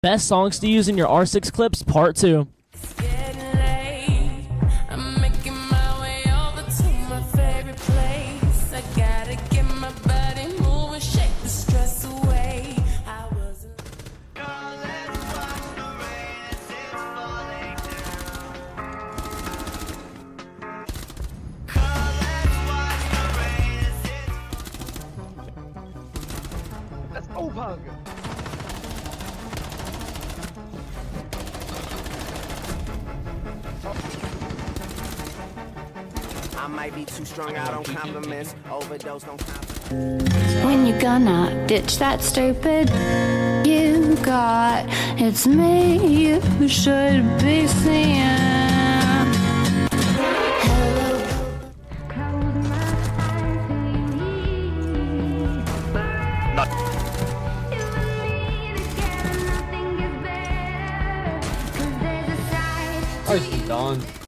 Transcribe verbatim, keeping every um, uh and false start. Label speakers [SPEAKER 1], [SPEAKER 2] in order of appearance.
[SPEAKER 1] Best songs to use in your R six clips, part two.
[SPEAKER 2] That's over.
[SPEAKER 3] I might be too strung out on compliments, overdosed on compliments.
[SPEAKER 4] When you gonna ditch that stupid you got? It's me you should be seeing.
[SPEAKER 5] Oh, he's done.